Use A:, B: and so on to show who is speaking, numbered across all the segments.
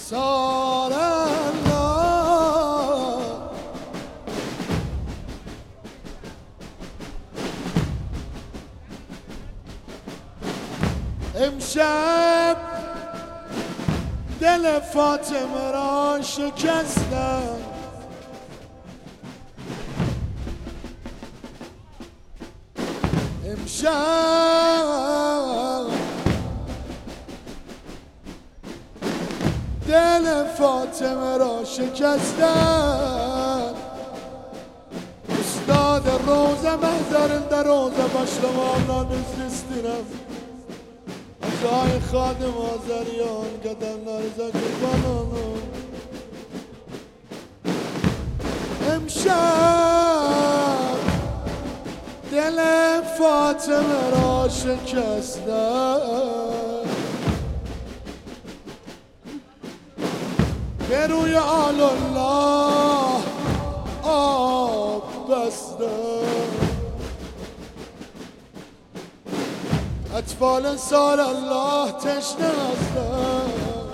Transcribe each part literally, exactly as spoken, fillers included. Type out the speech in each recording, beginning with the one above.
A: سال الله امشب دل فاطمه را شکستم امشب دل فاطمه را شکستم استاد روزه محضرinde روزه başlamamla istedim Acai Xadim Azeriyan qədərlərinizə qurban olum امشب دل فاطمه را شکستم به روی آل الله آب بستم اطفال سال الله تشنه هستم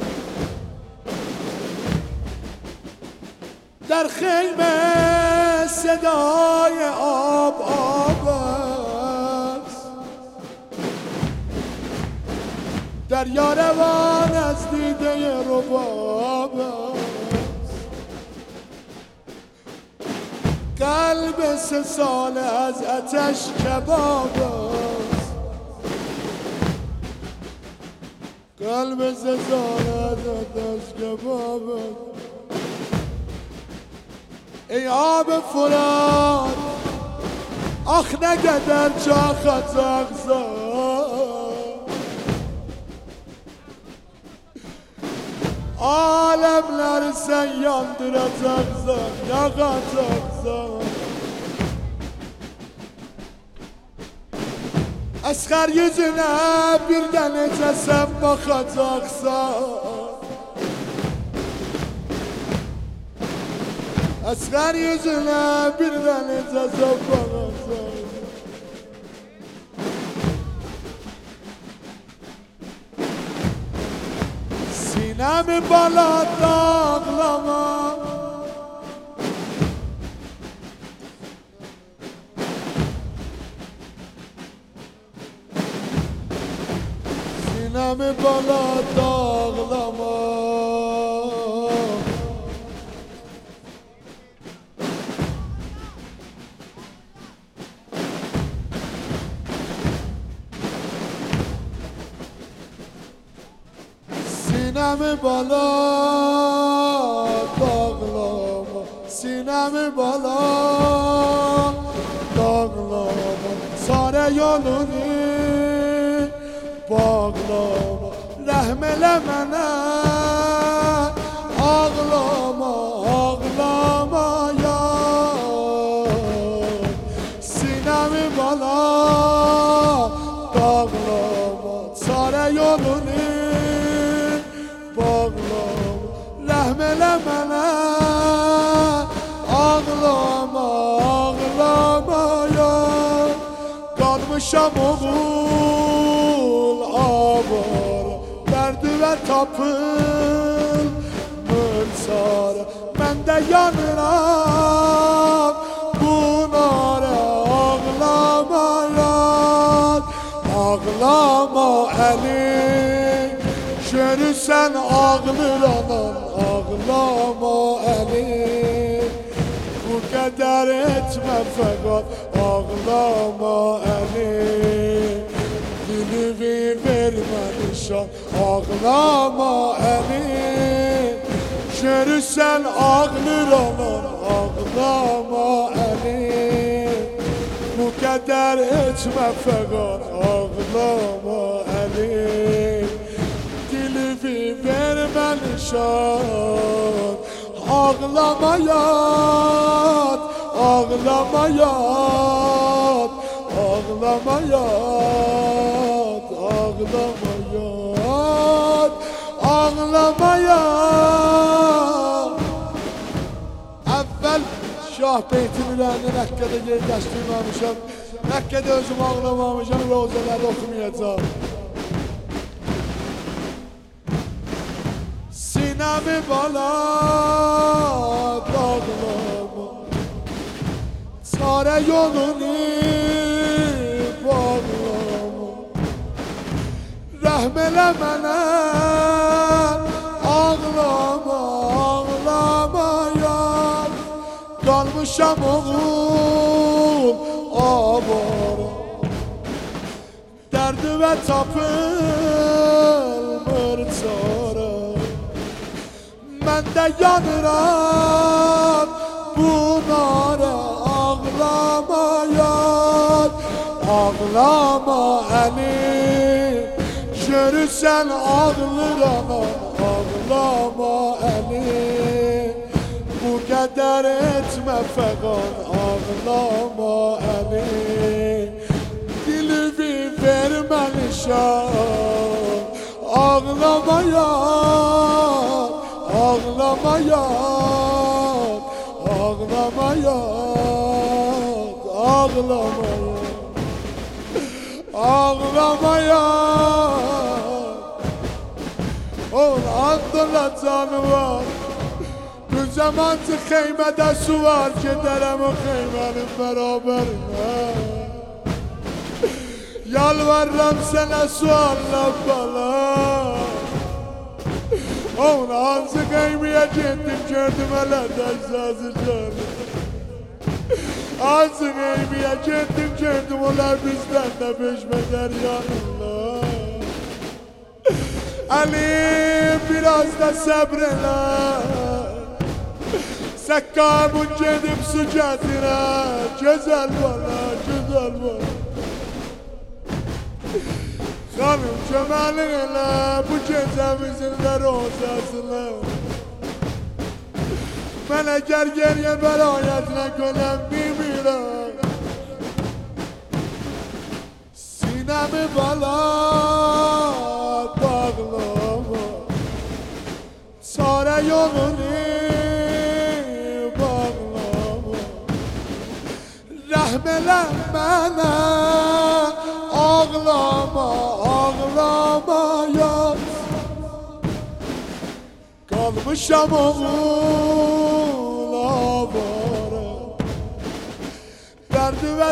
A: در خیمه صدای آب آب است دریا روان از دیده رباب است قلب سه ساله از آتش کباب است قلب سه ساله از آتش کباب است ای آب فرات آخ نگدر جا خطاقزا Alemleri sen yandıracaksan yakacaksan Asgar yüzüne birden ece sen bakacaksan Asgar yüzüne birden ece sen bakacaksan Sinemi bala dağlama Sinemi bala dağlama Sinemi bala dağlama Sinemi bala dağlama Sare yolunu bağlama Rəhm elə mənə ağlama ağlama ya Sinemi bala dağlama Sare yolunu Rəhm elə mənə ağlama, ağlama ya Qalmışam oğul avara Dərdi və tapılmır çara Mən də yanıram bunara Ağlama ya, ağlama əlim Görürsən ağlır anan, ağlama əlim Bu qədər etmə fəqat, ağlama əlim Dilimi vermənişan, ağlama əlim Görürsən ağlır anan, ağlama əlim Bu qədər etmə fəqat, ağlama əlim Dilimi vermənişan Ağlama yat, ağlama yat Ağlama yat, ağlama yat Ağlama yat Əvvəl Şah beytimlərini Məkkədə yerləşdirməmişəm Məkkədə özüm ağlamamışam, rozələri oxumayacaq Sinemi bala bağlama, çare yolunu bağlama. Rəhm elə mənə, ağlama, ağlama yar. Qalmışam oğul avara, dərdi və tapılmır çare. Mən də yanıram bunlara, ağlama yar, ağlama əlim. Görürsən ağlırana, ağlama əlim. Bu qədər etmə fəqan, ağlama əlim. Dilimi verməlişəm, ağlama yar, ağlama yar, ağlama yar, ağlama yar, ağlama yar. Oğul andırla canı var, bu zamancı xeymədə su var, gedərəm o xeymənin bərabərine. Yalvarıram sənə sualla bala. Oğul hansı qeymiyə getdim, gördüm hələ dəzazı canım. Hansı qeymiyə getdim, gördüm onlar bizdən də beşmədər yanırlar. Ali biraz da səbrələ, səqqabın gedib su gətirə. Gözəl bala, gözəl bala. Xanım köməlik elə bu gecəmizin də rozasını. Mən əgər geriyə bərayətinə könəm bilmirəm. Sinəmi bala bağlama, çare yolunu bağlama. Rəhm elə mənə, ağlama, ağlama yar. Qalmışam oğul avara, dərdi və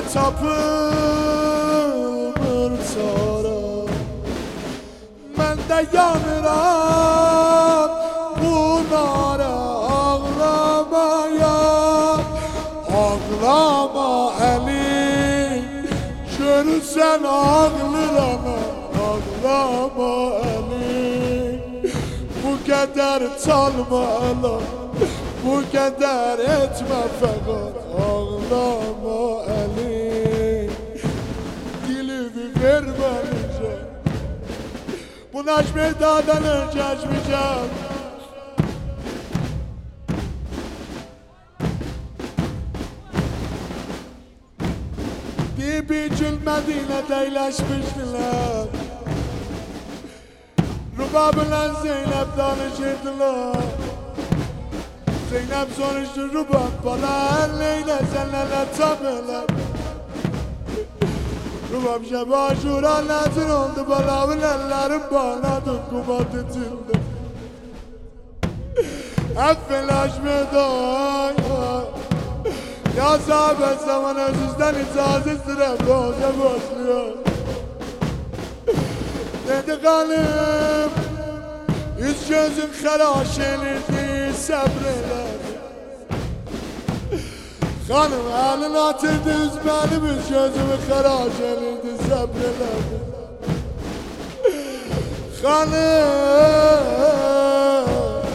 A: tapılmır çare. Mən də yanıram bunlara, ağlama yar, ağlama əlim. Görürsən ağlırana, ağlama əlim. Bu qədər çalma əla, bu qədər etmə fəqat, ağlama əlim. Dilimi verməliyəcəm, bu Necmi'den geçmeyeceğim. Bibi Medine'de iyileşmiştiler. Rubab'la Zeynep danışırdılar. Zeynep soruştu Rubab bana neyle senlerle tabiler. Rubab şebe aşura nazır oldu bana, ellerim bana dokumat edildi. Hep felaşmedar. Ya sahabe zamana sizden icazet sürem roze başlıyor. Dedi kanım, yüz gözün xeraş elirdi, səbrələr. Xanım əlin atırdı üz benim, yüz gözümü xeraş elirdi, səbrələr. Xanım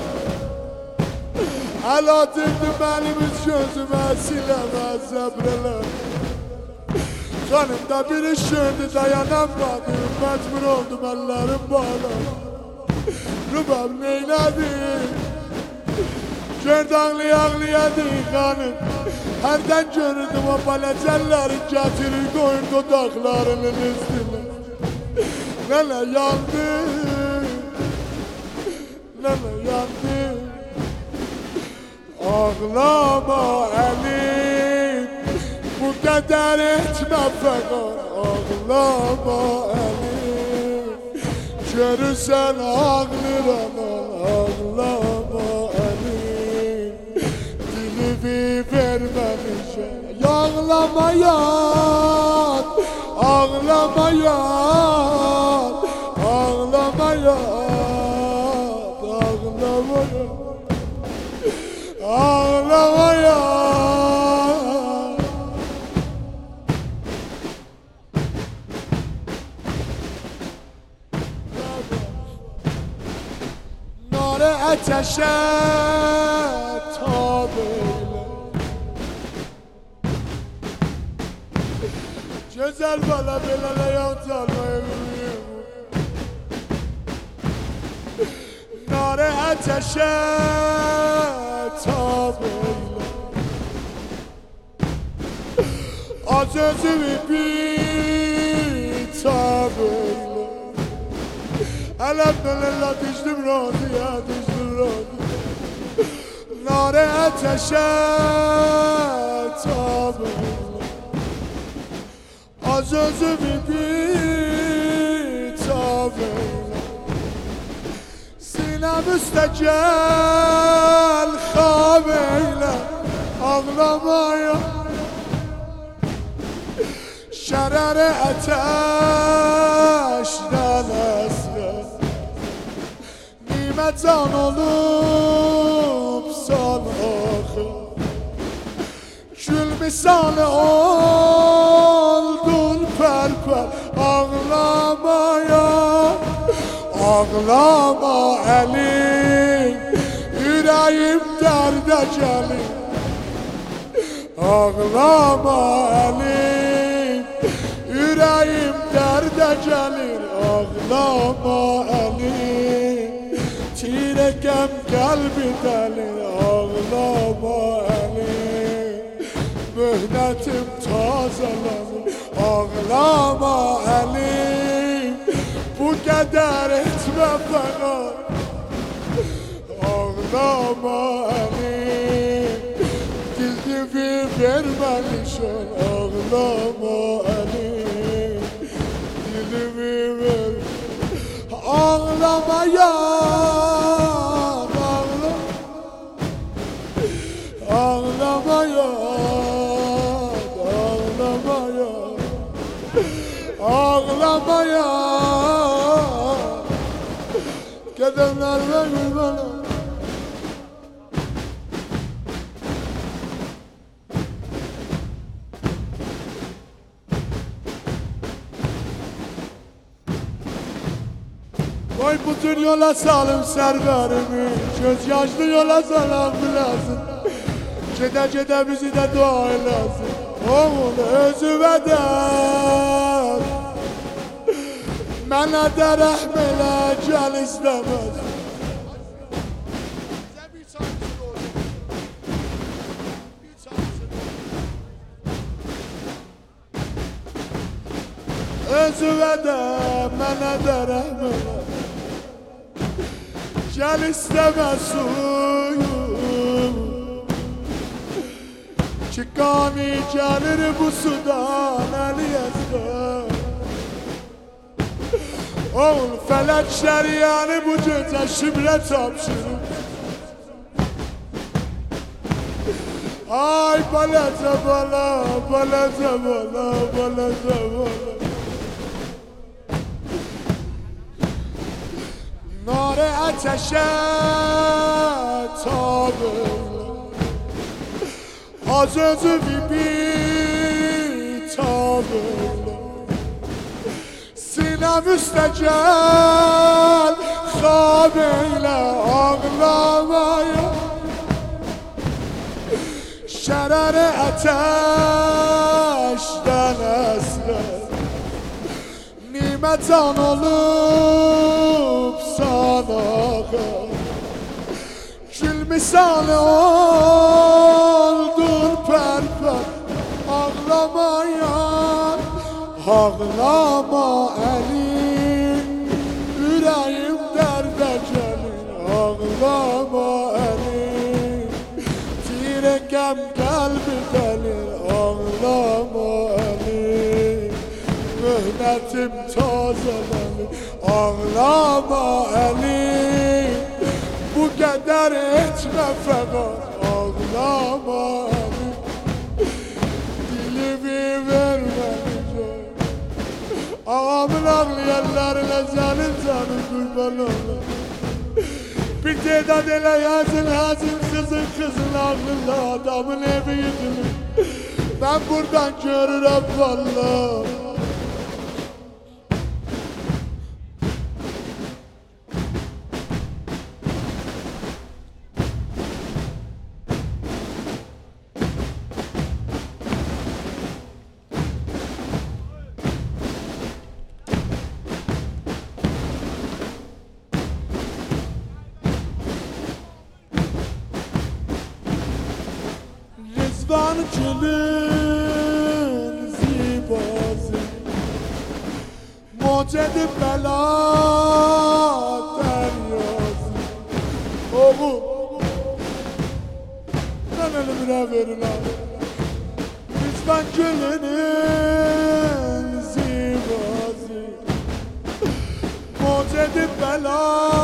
A: əl atırdı benim, yüz gözümü siləməz, səbrələr. Xanım da bir iş gördü, dayanamadı, mecbur oldum ellerim bağlı. Rubab neyledi? Gördü ağlaya ağlaya değil xanım. Herden görürdüm o balacelleri getirir koyun dudaklarının üstüne. Nene yandı, nene yandı. Ağlama elim, bu kadar etme fakat ağlama elim. Görürsen ağlıram ağlama Əli Dilimi verməmişəm Ağlamayan, ağlamayan Ağlamayan, ağlamayan Ağlamayan Nare ateşe tab eyle Güzel bana belale yantalmayı bilmiyorum Nare ateşe tab eyle Az özümü bir tab eyle Elhamdülillah düştüm razıya düştüm razıya Nare ateşe tab eyle Az özümü bir tab eyle Sinem üstte gel khab eyle Ağlamaya Şerere ateşten esre Nimetan olup san ahı Gül misali oldun perper Ağlamaya Ağlama Əli Yüreğim derde gelir Ağlama Əli Yüreğim derde gelir Ağlama Əli Tirekem kalbi delir Ağlama Əli Mühnetim tazelenir Ağlama Əli Bu kadar etme bana Ağlama Əli Dilimi vermelişen Ağlama Əli Dilimi ver Ağlamayan Ağlamayan Ağlamayan Ağlamayan Kedemler ve gülmeler Koy bütün yola salım serverimi Göz yaşlı yola salam lazım Cede cede bizi de dua eylesin Oğul özü veder Mənə də rəhm elə gəl istəməz Özüvə də mənə də rəhm elə Gəl istəməz suyum Ki qani gəlir bu sudan əli əzbər Oğul felek şeriyanı bu gece şimle tapşırır Ay balata bala, balata bala, balata bala Nare ateşe tab eyle Az özümü bir tab eyle Sinem üstte gel khab eyle Ağlamaya Şerere ateşten esrer Nimetan olup sana Gül misali oldun perper Ağlamayan Ağlama Əli Yüreğim derde gelir Ağlama Əli Tirekem kalbi delir Ağlama Əli Mühnetim tazelenir ağlama Ali, bu kadar etme fakat ağlama Ali, dilimi vermeyince ağamın ağlayanlarına zalim zalim kurban olur. Bir tedat ele yazın hazın kızın kızın aklında adamın evi yıkılır. Ben buradan görürüm vallahi. Rızvan gülün zibazı, mucedi bela deryazı. Oğul, sen elimine verin abi. Rızvan gülünün zibazı, mucedi bela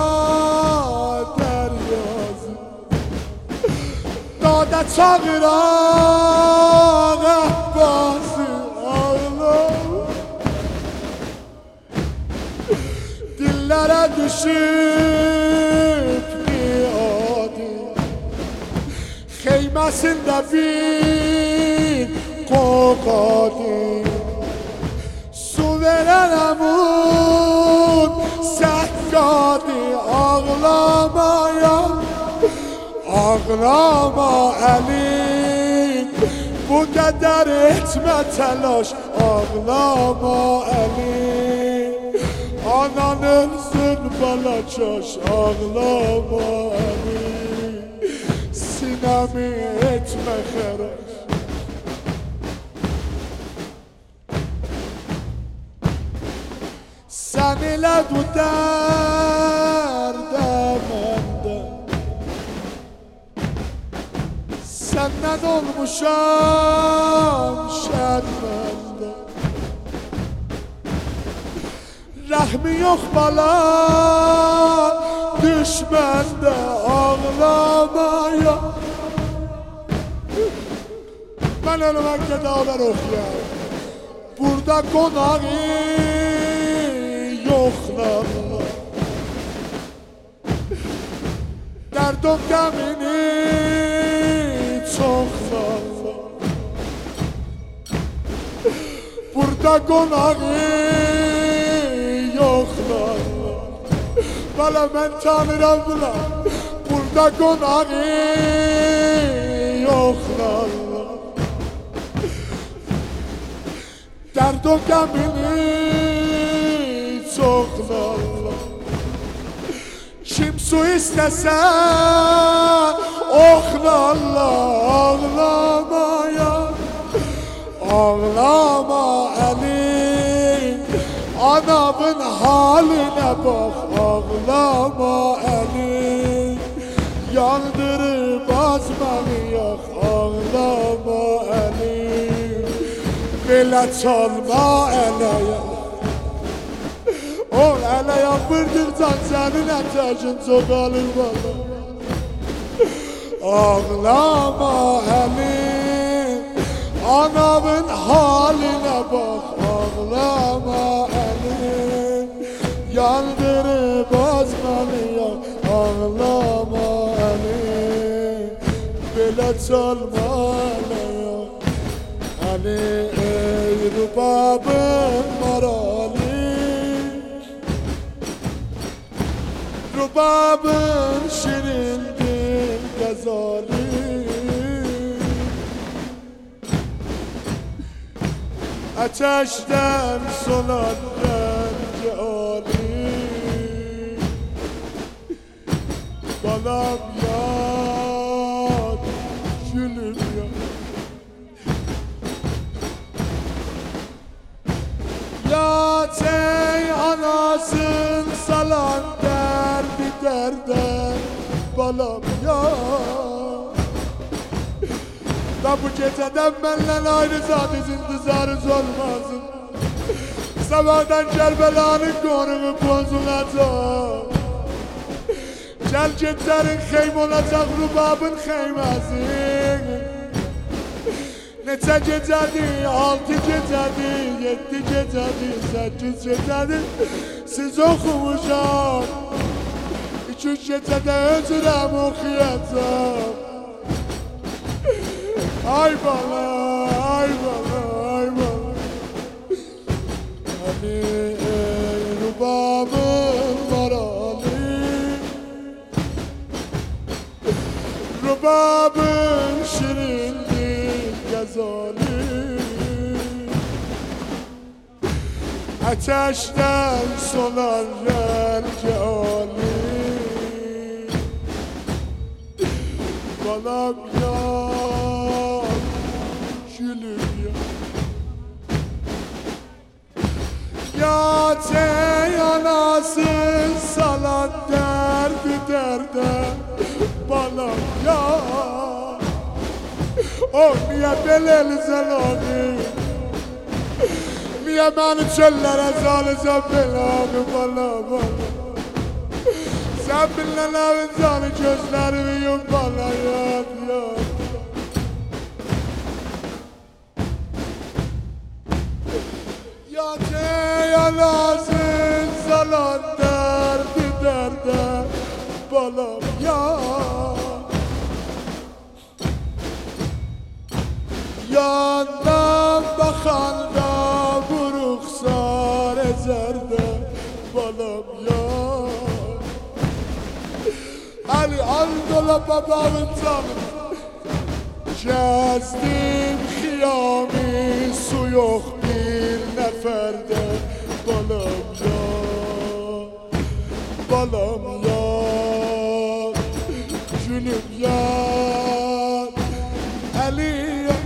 A: deryazı. Dağda çağıran ahbası ağlar, dillere düşüp miadi, xeymesinde bir qoqadı. Su veren emun səhkadı, ağlamaya ağlama Ali, bu kadar etme telaş, ağlama Ali. Anan ölsün balacaş, ağlama Ali, sinemi etme xeraş. Sen ile bu derde mende, senden olmuşam şermende. Rahmi yok bala düşmende, ağlamaya. Ben ölüme kedaver okuyayım, burada konağı yoklarla. Derdim gemini çok fazla, burada konağı yoklarla. Bala ben tanırım bula, burada konağı yoklarla. Derdim gemini çoklarla. Kim su istese oklarla, ağlamaya. Ağlama Ali, anamın haline bak, ağlama Ali. Yandırıp azmanı yak, ağlama Ali. Belə çalma eləyə, o eləyə vurduqcan sənin ətəkin çoxalır bana. Ağlama Ali, anamın haline bak, ağlama Ali. Yandırıp azmanı yak, ağlama Ali. Belə çalma eləyə Ali, ey rubabım marali, rubabın şirin dil gazali. Ateşten solan rengi ali, balam yad, gülüm yad. Ya ey anasın salan derdi derde, balam ya. Da bu geceden benimle ayrı zat intizarız olmasın. sabahdan Kerbelanın konumu bozulacak. Celcetlerin xeym olacak Rubabın xeymesi. Neçə gecədir, altı gecədir, yedi gecədir, sekiz gecədir. Siz oxumuşam, iki üç gecədə özürəm oxuyacam. Ay bala, ay bala, ay bala. Ali ey Rubabın marali, Rubabın şirindir gazali. Ateşten sonar rengi ali. Balam yan, gülüm yan. Ya ey anasın salat derdi derde. Balam yan. Oh niye beleli zelami. Niye beni çöllere salacağım belamı bala bala. Sen bilinen evin canı gözlerimi yum bana yat yat. Yat ey anasın salan derdi derde. Balam yat. Yandan bakan da bu ruhsar ezerde. Balam yat. Ali al dola babamın canı. Gezdim xiyami su yok bir neferde. Balam ya, balam ya, gülüm ya, Ali ya.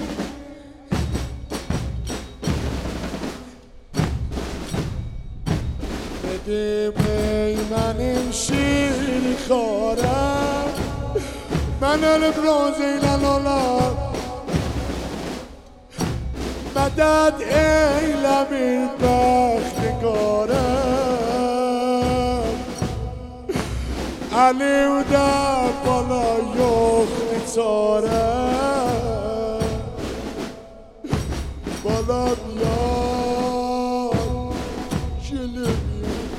A: Dedim ey benim şiir xarem, ben ölüp rozeyle olam. Medet eyle bir bəxtiqarəm. Əlimdə bala yoxdur çarəm. Balam yan, gülüm yan.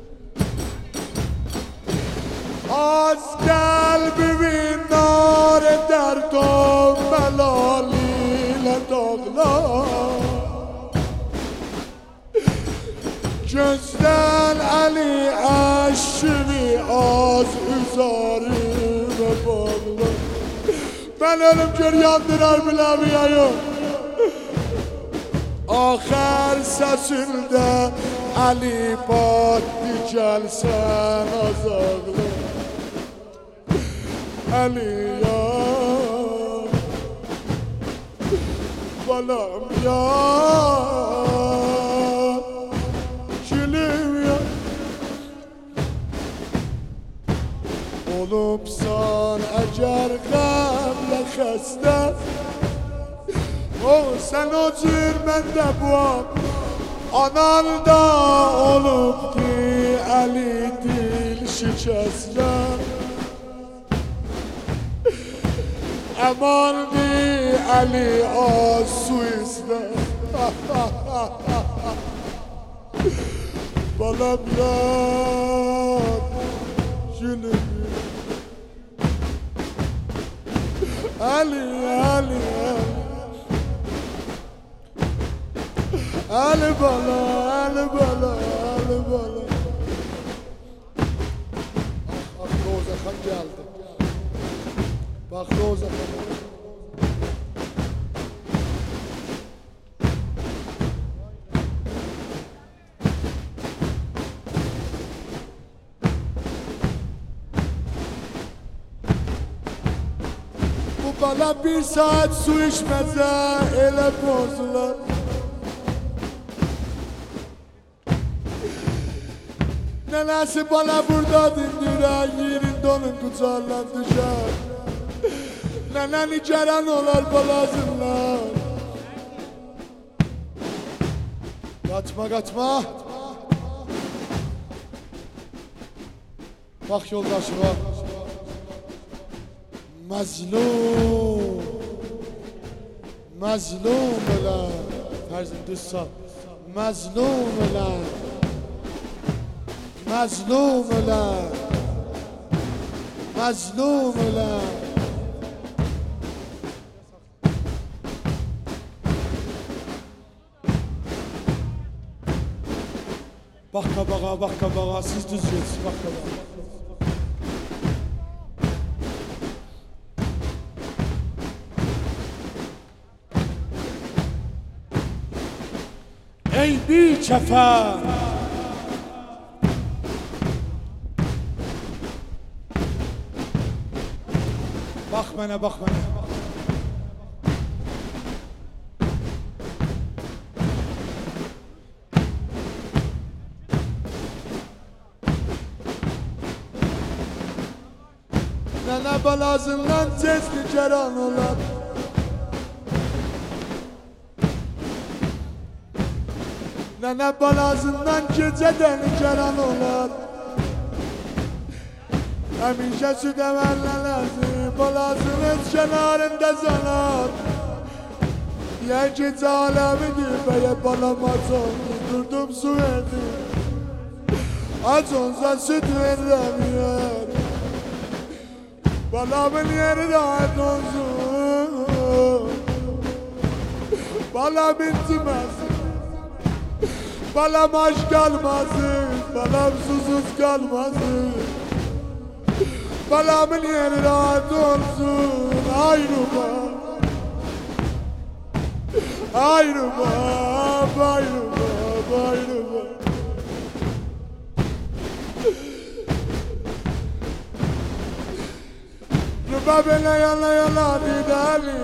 A: Az qəlbimin nar edər dom məlalilə dağlar. Gözdən əli əşkini az üzərimə bağlar. Mən ölüm gör yandırar biləmiyəyim. Axər səsində əli batdı gəlsən azaqlar. Ali ya, balam ya, gülüm ya. Olubsan əgər qəmlə xəstə, o sən o cür mən də buam. Anan da olubdi əli dil şikəstlər. Aman di Ali az su izle. Balam yan, gülüm Ali, Ali, Ali. Ali bala, Ali bala, Ali bala. Ah, ah Roza Khan geldi. Bak Roza Khan. Bu bana bir saat su içmeze ele bozular. Nenesi bana burada dindiren yerin donun kucağından düşer. Nenen içeren olar balazınlar. Kaçma kaçma. Bak yoldaşıma. Mazlum. Mazlum olan. Terzim düz sağ. Mazlum olan. Mazlum olan. Mazlum olan. Bak kabağa, bak kabağa, siz düz yetiş, bak kabağa. Ey bir kefer! Bak bana, bak bana. Nene balazından sesli ceran olar. Nene balazından geceden ceran olar. Hemişe süt emerlenesi balazının kenarında zanar. Diyen gece alemidir beye balamaz oldu. Durdum su verdim. Az onsa süt veremiyor. Balamın yeri rahat olsun. Balam bitmez. Balam aşk kalmasın. Balam susuz kalmasın. Balamın yeri rahat olsun. Ayrılma. Ayrılma. Ayrılma. Ayrılma. Babele yana yana didali.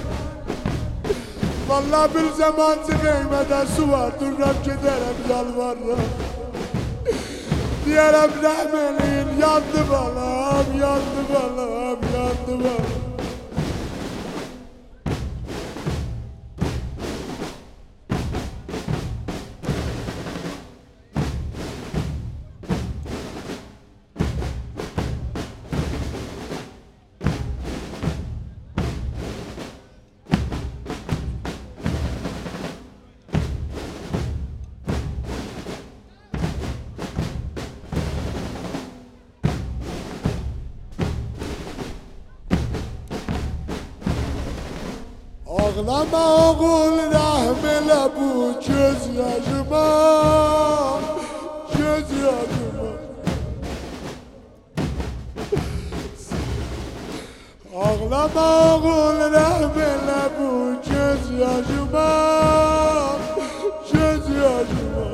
A: Vallahi bir zaman sıkıymeden su var. Duram giderim yalvarırım. Diyerim rahmelin yandı balam, yandı balam, yandı balam. Ağlama oğul rahmele bu göz yaşıma, göz yaşıma. Ağlama oğul rahmele bu göz yaşıma, göz yaşıma.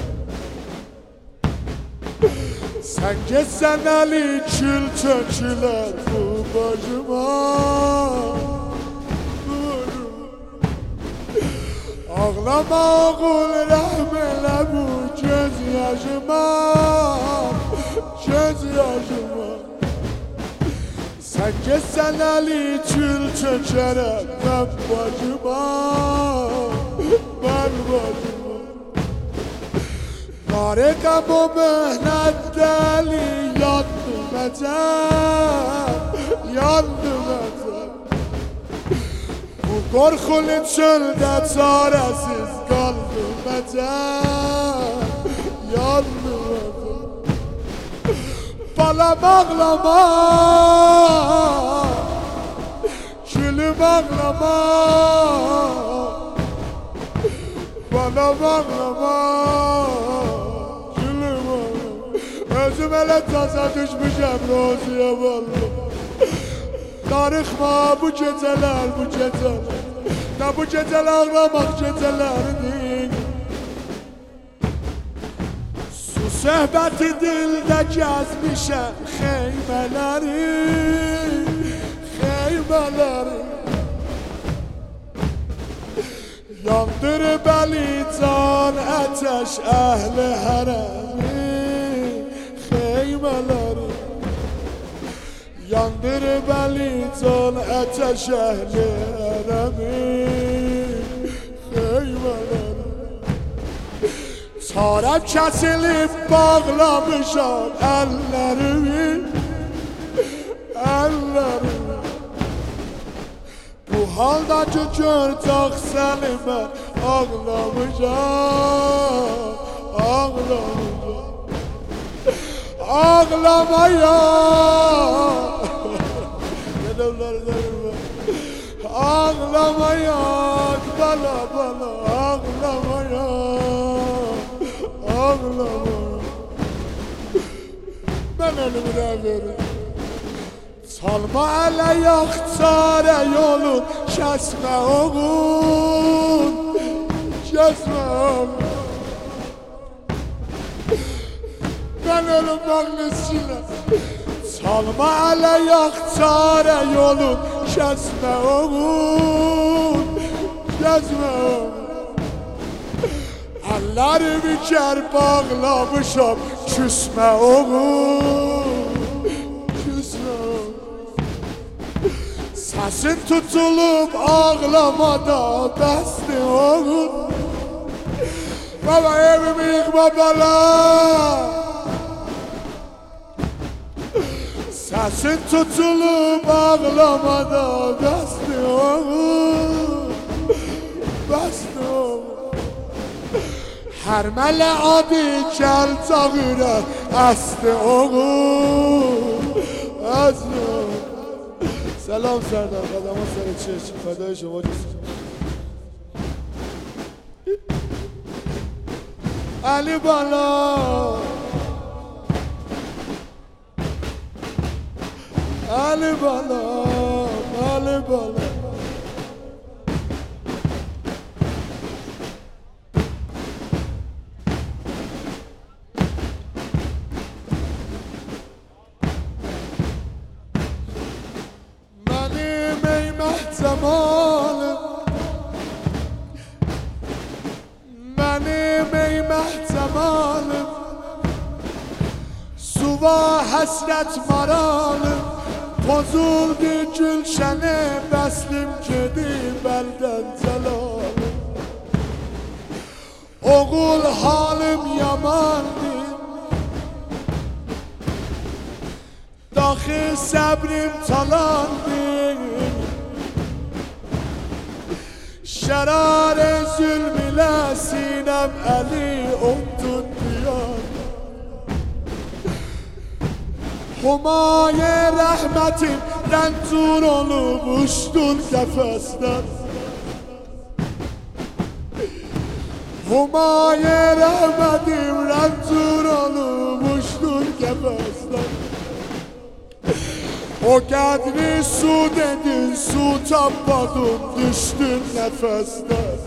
A: Sen geçsen Ali kül töküler bu başıma. Ağlama oğul rahmele bu göz yaşıma, göz yaşıma. Sen geçsen Ali kül tökerek ben başıma, ben başıma. Nareka bu mehnet deli yandım ecem, yandım ecem. Bu korkulu çölde çaresiz kaldım ecem, yandım ecem. Balam ağlama, gülüm ağlama. Balam ağlama, gülüm ağlama. Özüm hele taza düşmüşem roziye vallahi. Darıkma bu geceler, bu geceler. Ne bu geceler ağlamak gecelerdir. Su söhbəti dildə gəzmişəm xeymələri, xeymələri. Yandırıb əli can ətəş əhli hərəmi, xeymələri. Yandırıb əli can ətəş əhli hərəmi, xeymələri. Sarab kesilip bağlamışam ellerimi, ellerimi. Bu haldaki gördük seni ben ağlamışam, ağlamışam. Ağlamaya ağlamaya bana bana ağlamaya ağlamaya ben ölümüne verim. Salma ele yak çare yolun kesme oğul, kesme oğul. Ben ölüm bağlısıyla salma ele yak çare yolun kesme oğul, kesme oğul. Ellerimi ker bağlamışam küsme oğul, küsme oğul. Sesin tutulup ağlamada bəsdi oğul. Baba evimi yıkma bana. Sesin tutulup ağlamada bəsdi oğul, bəsdi oğul. Hər mələ adı gəl çağıra əsdi oğul, əsdi oğul. Selam Serdar, adama seni çeşit, fedai şova cüsün. Ali bana Ali bana, Ali bana. Benim ey mehtemalım, benim ey mehtemalım, suva hasret maralım. Bozuldu gülşene bəslim gedib əldən cəlalım. Oğul halim yamandır, daxı səbrim talandır. Şərarə zülm ilə sinəm əli otdur diyan. Humaye rahmetimden tur olup uçtun kefesten. Humaye rahmetimden tur olup uçtun kefesten. O kadri su dedin, su tapadın, düştün nefesten.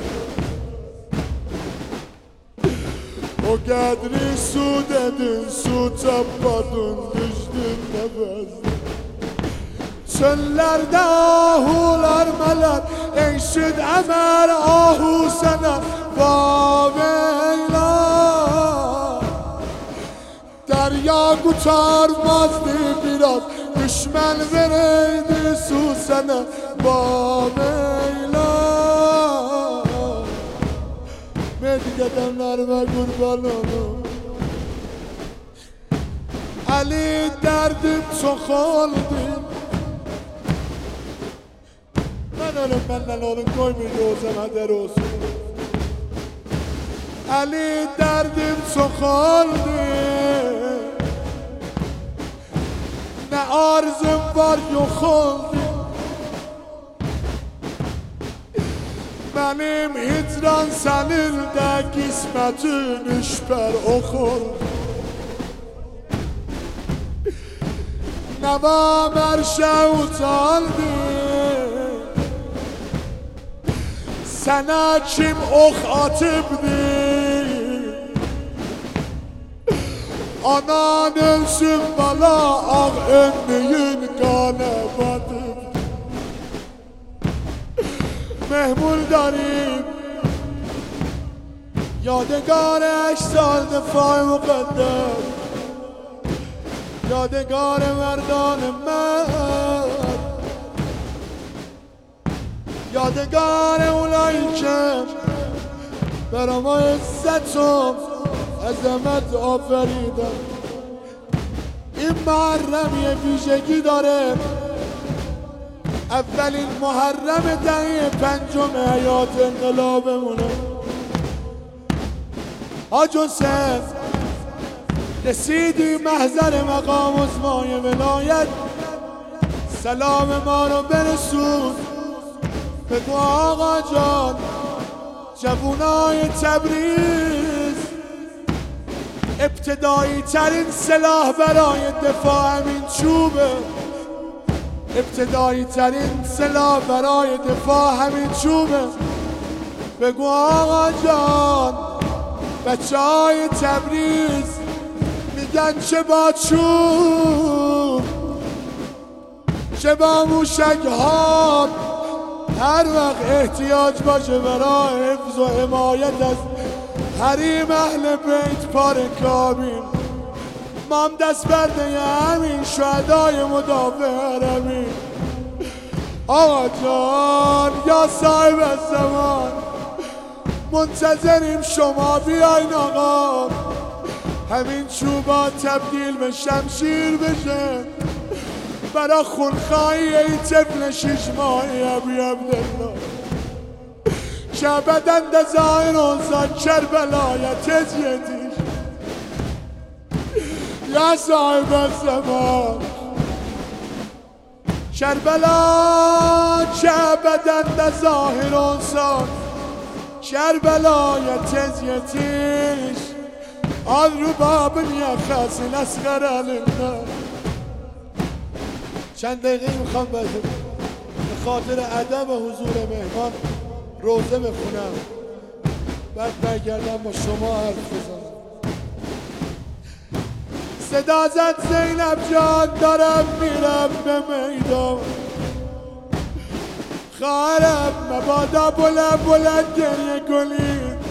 A: O kadri su dedin, su tapadın, düştün nefesten. Çöllerde ahular meler, eşit emer ahu sana babeyler. Derya kurtarmazdı biraz, düşman vereydi su sana babeyler. Medik edenlerime kurban olun. Ali derdim çok oldu. Ben ölüm benden olun koymuyor o zaman der olsun. Ali derdim çok oldu. Ne arzum var yok oldu. Benim hicran senin de kısmetin işber okul. Nevam erşe utandı. Sana kim ok atıbdı? Anan ölsün bala ağ önlüğün kanı batıp. Mehmul darim یادگار اجساد دفاع مقدم، یادگار مردان مرد، یادگار اونایی که برام عزتم عظمت آفریدن. این محرم یه ویژگی داره، اولین محرم دهه پنجم حیات انقلابمونه. حاج حسین رسیدی محضر مقام عظمای ولایت، سلام ما رو برسون. بگو آقا جان جوونای تبریز، ابتدایی ترین سلاح برای دفاع همین چوبه. ابتدایی ترین سلاح برای دفاع همین چوبه. بگو آقا جان بچه های تبریز میگن چه با چوب چه با موشک ها، هر وقت احتیاج باشه برای حفظ و حمایت از حریم اهل بیت پارکابیم، ما هم دست برده همین شهدای مدافع حرمیم. آقا جان یا صاحب الزمان منتظریم شما بیاین آقا، همین چوبا تبدیل به شمشیر بشه برا خونخواهی ای طفل شش ماهی ابی عبدالله که بدن دزاین اونسان کربلایت تزیدیش. یا صاحب الزمان کربلا که بدن دزاین اونسان کربلایت تزیدیش. آن رو باب یخص نسخر علمنا. چند دقیقه میخوام به خاطر ادب و حضور مهمان روزه بخونم، بعد برگردم با شما حرف بزنم. صدا زد زینب جان دارم میرم به میدان، خواهرم مبادا بلند بلند گریه کنید،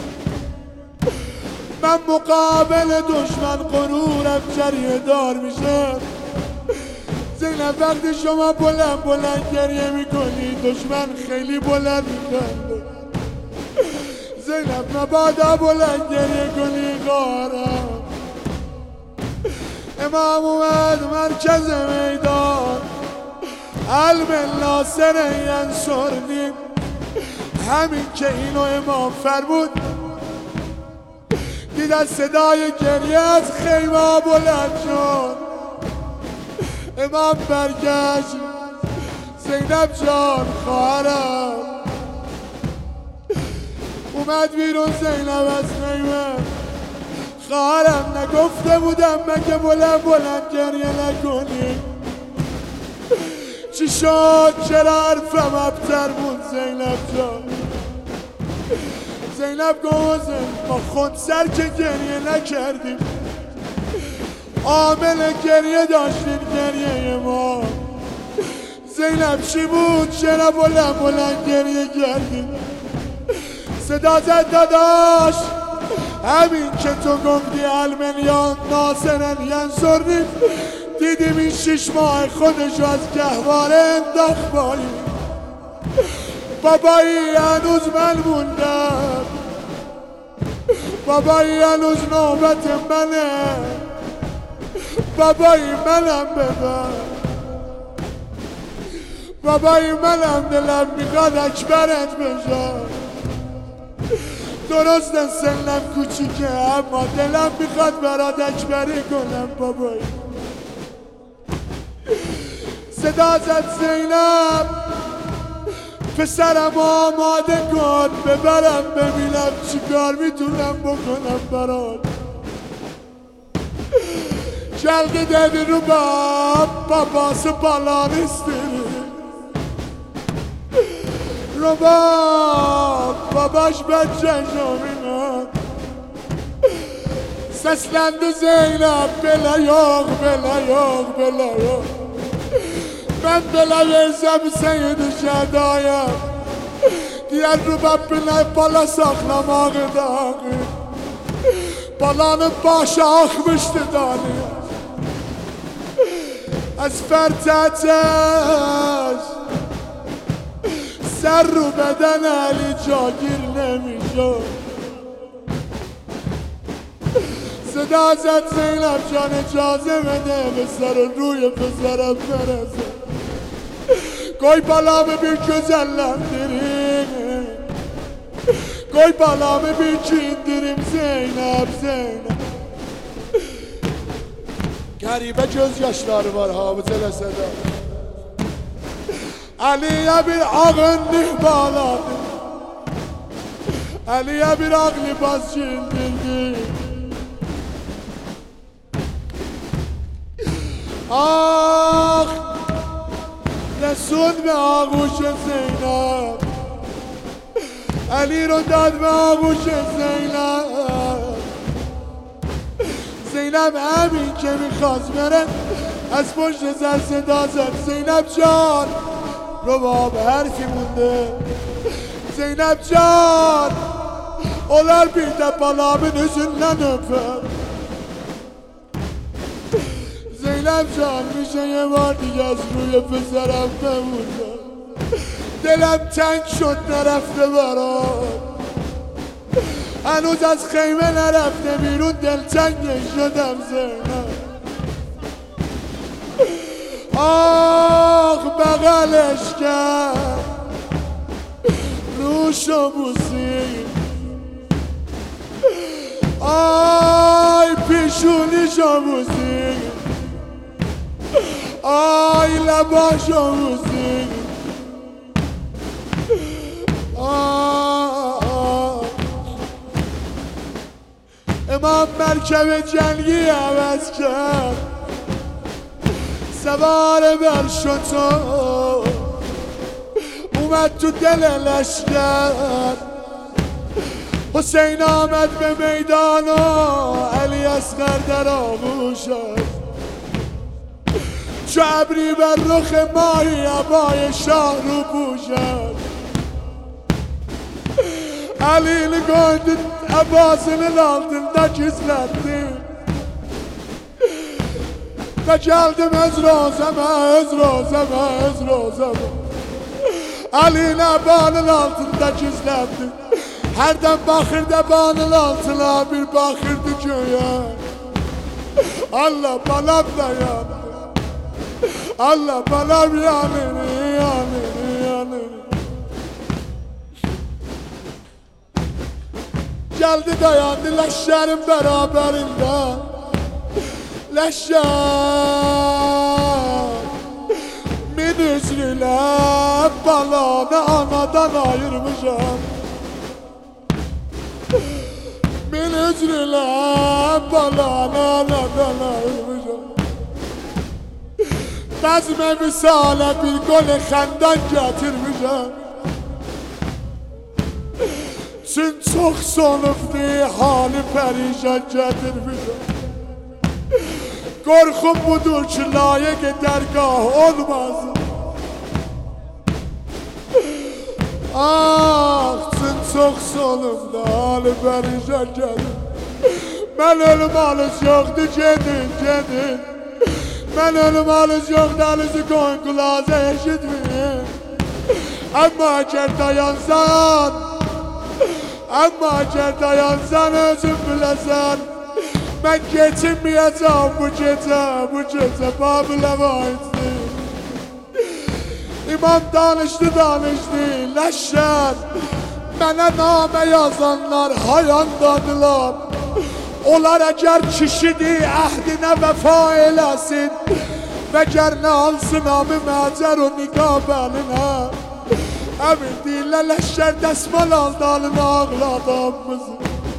A: من مقابل دشمن غرورم جریه دار میشم. زینب وقتی شما بلند بلند گریه میکنی دشمن خیلی بلند میکنه. زینب مبادا بلند گریه کنی خواهرم. امام اومد مرکز میدان، علم ناصر ینصرنی، همین که اینو امام فرمود دیدن صدای گریه از خیمه بلند شد. امام برگشت زینب جان خواهرم اومد بیرون. زینب از خیمه خواهرم نگفته بودم مگه بلند بلند گریه نکنی؟ چی شد چرا حرفم ابتر بود زینب جان؟ زینب گفت ما خودسر که گریه نکردیم، عامل گریه داشتیم گریه ما. زینب چی بود چرا بلند بلند گریه کردیم؟ صدا زد داداش همین که تو گفتی الملیان ناصرن ینصرنی، دیدیم این شش ماه خودشو از گهواره انداخت بایی. بابایی هنوز من موندم، بابایی هنوز نوبت منه، بابایی منم ببر، بابایی منم دلم میخواد اکبرت بشم. درست سنم کوچیکه اما دلم میخواد برات اکبری کنم بابایی. صدا زد زینب پسرم آماده کن ببرم ببینم چی کار میتونم بکنم برات. جلد دادی رو باب بابası balon istedi. رو باب babaş بچه‌شومینا. Seslendi Zeynep bela yok bela yok bela yok. Ben bela versem seni şedaya. Diğer rübab bile bala saklamağı dağı. Balanın başı akmıştı dağlıya. اسفرت آتش سر رو بدن علی جا گیر نمیشد. صدا زد زینب جان اجازه بده به سر و روی پسرم برسه کوی بالا ببین güzellem dirim koy balamı bir kindirim Zeynep Zeynep Garibe gözyaşları var hafızele seda Ali'ye bir ağınlık bağladı Ali'ye bir ağlı baz kindirdi Ah Resul ve ağuş Zeynep Ali رو داد به آغوش زینب زینب همین که میخواست بره از پشت سر صدا زد زینب جان رباب حرفی مونده زینب جان onlar bir de balamın yüzünden öper Zeynep can bir şeye var diye روی پسرم بمونده دلم تنگ شد نرفته برام هنوز از خیمه نرفته بیرون دلتنگش شدم زینب آخ بغلش کرد روشو بوسید آی پیشونیشو بوسید آی لباشو بوسید امام مرکب جنگی عوض کرد سوار بر شتر اومد تو دل لشکر حسین آمد به میدان و علی اصغر در آغوش است چو ابری بر رخ ماهی عبای شاه رو پوشد Ali'ni gördün Abbas'ının altında gizlettin Ve geldim öz rozeme, öz rozeme, öz rozeme Ali'ni Abba'nın altında gizlettin Herden bakırdı bağının altına bir bakırdı köye Allah balam da yanır Allah balam yanır, yanır, yanır Geldi dayandı leşlerin beraberinde Leşler Min üzrüyle balanı anadan ayırmışam Min üzrüyle balanı anadan ayırmışam Bezme misale bir gol xəndən getirmişam Çün çox sonubdu, hali pərişan getirmişəm Qorxum budur ki, layiq dərgah olmaz Ah, çün çox sonubdu, hali pərişan getir Mən ölüm alız yoxdur, gedin, gedin Mən ölüm alız yoxdur, alısı qoyun qulazı eşitmeyin Amma əgər dayansan Ama eğer dayansan özün biləsən Mən geçinməyəcəm bu gecə, bu gecə Babilə vaizdir İmam danışdı, danışdı, leşər Mənə namə yazanlar hayandadırlar Onlar əgər kişidir, əhdinə vəfa eləsin Və gər nə alsın abi məcər o niqab əlinə Əmin deyirlər leşər dəsmal aldı alını ağlı adamımızı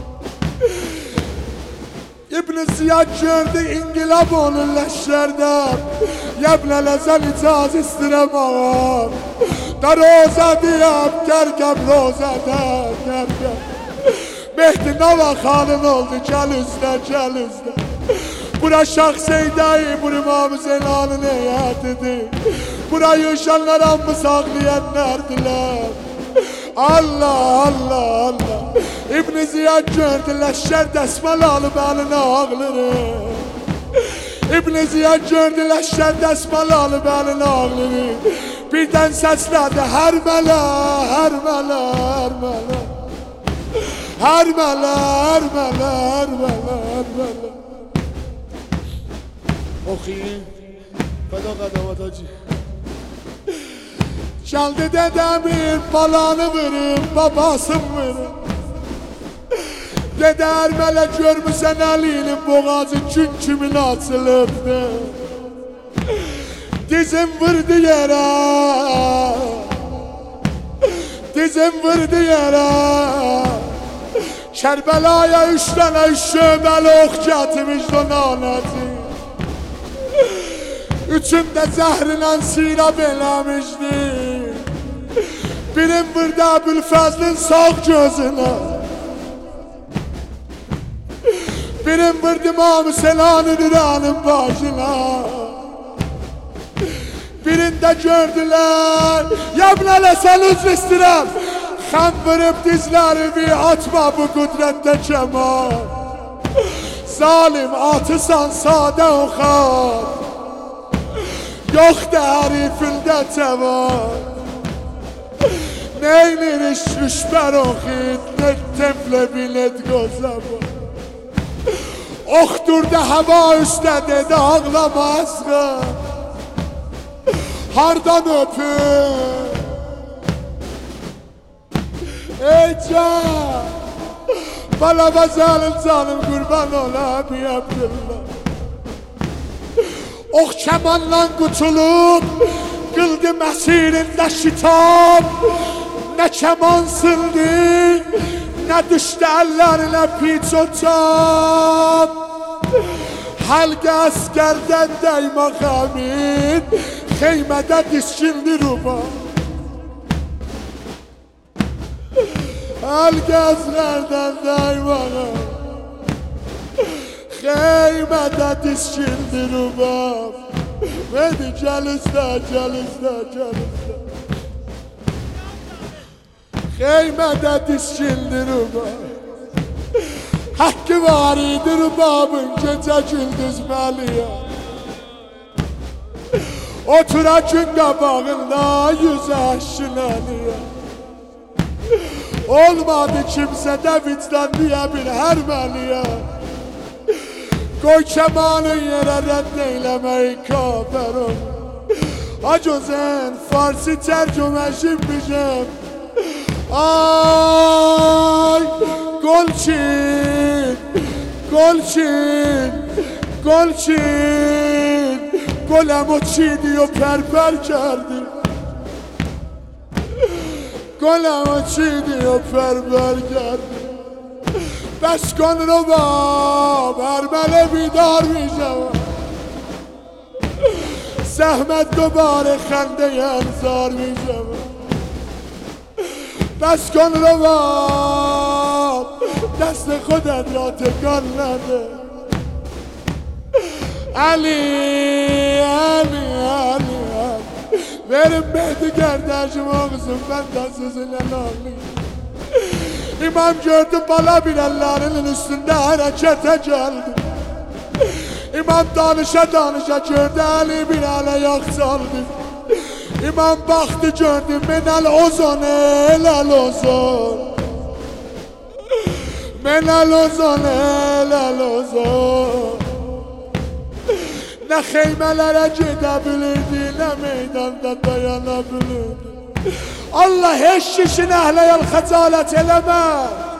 A: İbn-i Ziyad gördü ingilab onun leşərdən Yəbnə ləzəl icaz istirəm ağam Da rozə deyəm gərgəm rozədən gərgəm Mehdi Nava xanın oldu gəl üzdə gəl üzdə Bura Şahseydayi bu İmam Zeynal'ın heyetidir Bura yaşanlar ammı saklayanlardılar Allah Allah Allah İbn-i Ziyad gördü leşər dəsmal alıp eline ağları İbn-i Ziyad gördü leşər dəsmal alıp eline ağları Birdən səslədi hər mələ hər mələ hər mələ Hər mələ hər mələ hər mələ hər mələ Oxuyun. Fəda qədəvat hacı. Gəldi dedəmin balanı vırıb, babasın vırıb. Dedə Ərmələ görmüsən əlinin boğazı gün kimin açılıbdı. Dizim vurdu yerə, dizim vurdu yerə. Kərbəlaya üç dənə üç şöbəli ox gətirmişdi o nanəti. Üçündə zəhrinlə sirab eləmişdi. Birim vurdu Əbülfəzlin sağ gözünə. Birim vurdu İmam Hüseynin ürənin başına. Birində gördülər, yəbnələ sən üzr istirəm. Xəm vırıb dizlərimi atma bu qüdrətdə kəman. Zalim atısan sadə o xan. Yoxdur hərifində təvan. Neynir iş rüşbər oxid, ne temple bilet gözəman. Oxturdu həva üstə dedi ağlamazqa. Hardan öpür? Ey can, bana bazalın canım qurban ola bir Abdullah. Ox kəmanla qutulub, qıldı məsirində şitab. Nə kəman sıldı, nə düşdü əllərinə piç o tam. Həlqə əskərdən dəyma xəmin, xeymədə diskildi ruba. Həlqə əskərdən dəyma xəmin, xeymədə diskildi ruba. Vedi gəl üstə, gəl üstə, gəl üstə. Xeymədə diskildi ruba. Hakkı var idi rubabın gecə gündüz məliyə. Otura gün qabağında yüzə əşinəliyə. Olmadı kimsə də vicdan deyə bir hərməliyə. Qoy kəmanın yerə rədd eyləməyi kaferim. Acozən farsi tərcüməşim bişəm. Ay Golçin, Golçin, Golçin. Golem o çiğdi o perper kerdi. Golem o çiğdi o perper kerdi. Bəs kön rubab, Ərmələ bidar میشم. Zəhmət دوباره خنده انزار میشم. بس کن رباب، دست خودت را تکان نده. علی علی علی علی verin Mehdi kardeşim oğuzum benden sizinle nalim. İmam gördü bala bilenlerinin üstünde harekete geldi. İmam danışa danışa gördü Ali Bilal'e yak saldı. İmam baktı gördü menel ozon elal ozon. Menel ozon elal ozon. Ne xeymelere gidebilirdi, ne meydanda dayanabilirdi. Allah heç kişini əhləyəl xəcalet eləmə.